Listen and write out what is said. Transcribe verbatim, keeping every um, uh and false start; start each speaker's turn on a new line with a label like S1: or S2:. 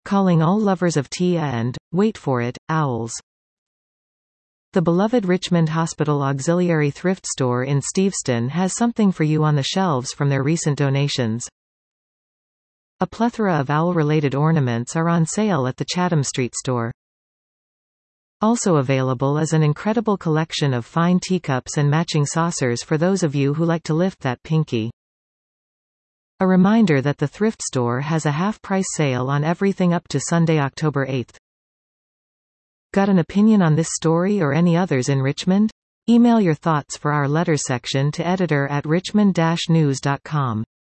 S1: calling all lovers of tea and, wait for it, owls. The beloved Richmond Hospital Auxiliary Thrift Store in Steveston has something for you on the shelves from their recent donations. A plethora of owl-related ornaments are on sale at the Chatham Street store. Also available is an incredible collection of fine teacups and matching saucers for those of you who like to lift that pinky. A reminder that the thrift store has a half-price sale on everything up to Sunday, October eighth. Got an opinion on this story or any others in Richmond? Email your thoughts for our letters section to editor at richmond dash news dot com.